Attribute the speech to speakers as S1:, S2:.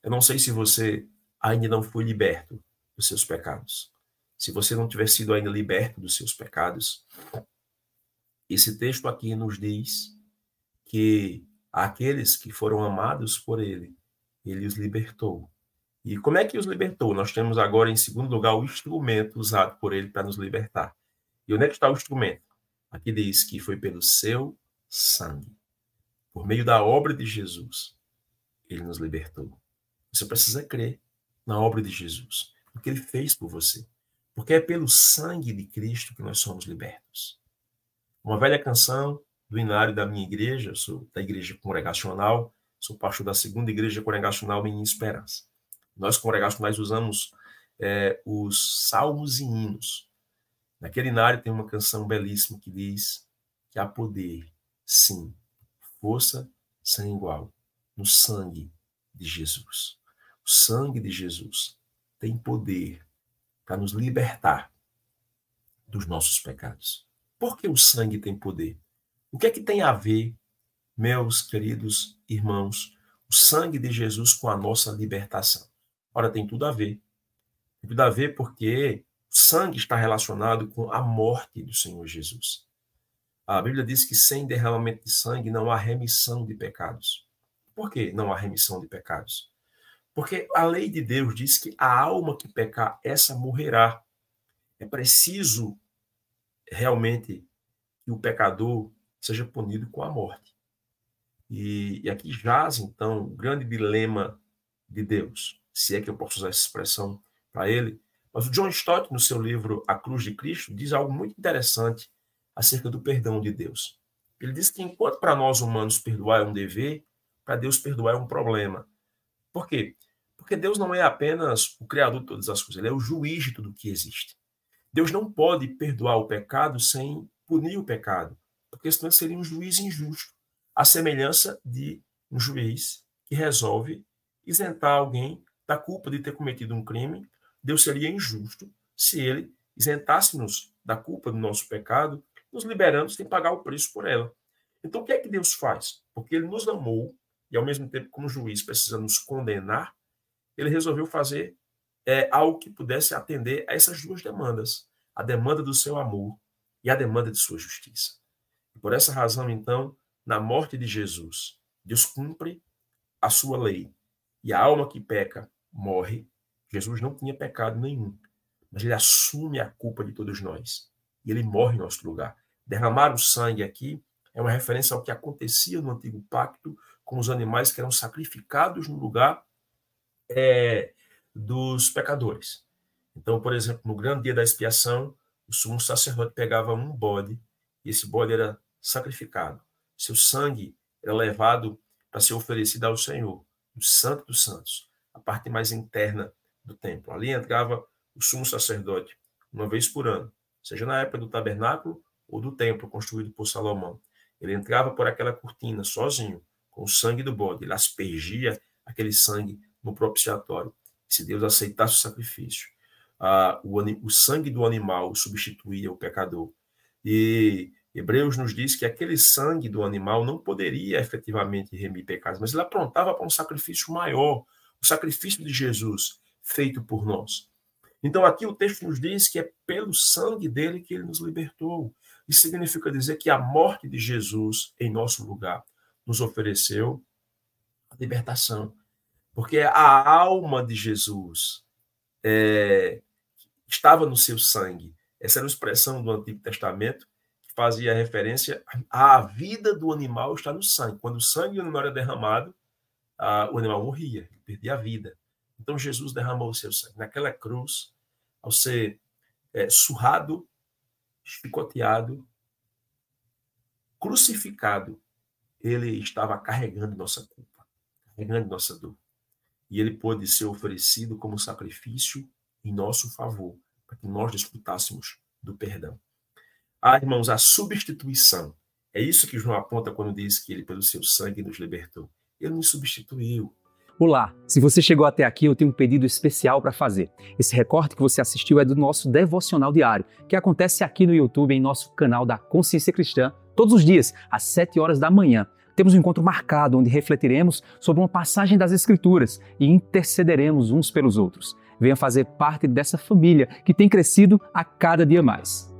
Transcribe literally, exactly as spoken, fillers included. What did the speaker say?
S1: Eu não sei se você ainda não foi liberto dos seus pecados. Se você não tiver sido ainda liberto dos seus pecados, esse texto aqui nos diz que aqueles que foram amados por ele, ele os libertou. E como é que os libertou? Nós temos agora, em segundo lugar, o instrumento usado por ele para nos libertar. E onde é que está o instrumento? Aqui diz que foi pelo seu sangue. Por meio da obra de Jesus, ele nos libertou. Você precisa crer na obra de Jesus, no que ele fez por você. Porque é pelo sangue de Cristo que nós somos libertos. Uma velha canção do hinário da minha igreja, eu sou da igreja congregacional, sou pastor da segunda igreja congregacional Menina Esperança. Nós congregacionais usamos é, os salmos e hinos. Naquele hinário tem uma canção belíssima que diz que há poder, sim, força sem igual, no sangue de Jesus. O sangue de Jesus tem poder para nos libertar dos nossos pecados. Por que o sangue tem poder? O que é que tem a ver, meus queridos irmãos, o sangue de Jesus com a nossa libertação? Ora, tem tudo a ver. Tem tudo a ver porque o sangue está relacionado com a morte do Senhor Jesus. A Bíblia diz que sem derramamento de sangue não há remissão de pecados. Por que não há remissão de pecados? Porque a lei de Deus diz que a alma que pecar, essa morrerá. É preciso realmente que o pecador seja punido com a morte. E, e aqui jaz, então, o grande dilema de Deus, se é que eu posso usar essa expressão para ele. Mas o John Stott, no seu livro A Cruz de Cristo, diz algo muito interessante acerca do perdão de Deus. Ele diz que enquanto para nós humanos perdoar é um dever, para Deus perdoar é um problema. Por quê? Porque Deus não é apenas o criador de todas as coisas, ele é o juiz de tudo que existe. Deus não pode perdoar o pecado sem punir o pecado, porque senão seria um juiz injusto, à semelhança de um juiz que resolve isentar alguém da culpa de ter cometido um crime. Deus seria injusto se ele isentasse-nos da culpa do nosso pecado, nos liberando sem pagar o preço por ela. Então, o que é que Deus faz? Porque ele nos amou, e ao mesmo tempo, como juiz, precisa nos condenar, ele resolveu fazer é, algo que pudesse atender a essas duas demandas, a demanda do seu amor e a demanda de sua justiça. E por essa razão, então, na morte de Jesus, Deus cumpre a sua lei, e a alma que peca morre. Jesus não tinha pecado nenhum, mas ele assume a culpa de todos nós, e ele morre em nosso lugar. Derramar o sangue aqui é uma referência ao que acontecia no Antigo Pacto com os animais que eram sacrificados no lugar é, dos pecadores. Então, por exemplo, no grande dia da expiação, o sumo sacerdote pegava um bode, e esse bode era sacrificado. Seu sangue era levado para ser oferecido ao Senhor, o Santo dos Santos, a parte mais interna do templo. Ali entrava o sumo sacerdote uma vez por ano, seja na época do tabernáculo ou do templo construído por Salomão. Ele entrava por aquela cortina sozinho, com o sangue do bode. Ele aspergia aquele sangue no propiciatório. Se Deus aceitasse o sacrifício, ah, o, o sangue do animal substituía o pecador. E Hebreus nos diz que aquele sangue do animal não poderia efetivamente remir pecados, mas ele aprontava para um sacrifício maior, o sacrifício de Jesus feito por nós. Então aqui o texto nos diz que é pelo sangue dele que ele nos libertou. Isso significa dizer que a morte de Jesus em nosso lugar nos ofereceu a libertação. Porque a alma de Jesus é, estava no seu sangue. Essa era uma expressão do Antigo Testamento que fazia referência à vida do animal está no sangue. Quando o sangue do animal era derramado, a, o animal morria, ele perdia a vida. Então Jesus derramou o seu sangue. Naquela cruz, ao ser é, surrado, chicoteado, crucificado, ele estava carregando nossa culpa, carregando nossa dor. E ele pôde ser oferecido como sacrifício em nosso favor, para que nós desfrutássemos do perdão. Ah, irmãos, a substituição. É isso que João aponta quando diz que ele, pelo seu sangue, nos libertou. Ele nos substituiu.
S2: Olá, se você chegou até aqui, eu tenho um pedido especial para fazer. Esse recorte que você assistiu é do nosso devocional diário, que acontece aqui no YouTube, em nosso canal da Consciência Cristã, todos os dias, às sete horas da manhã. temos um encontro marcado onde refletiremos sobre uma passagem das Escrituras e intercederemos uns pelos outros. Venha fazer parte dessa família que tem crescido a cada dia mais.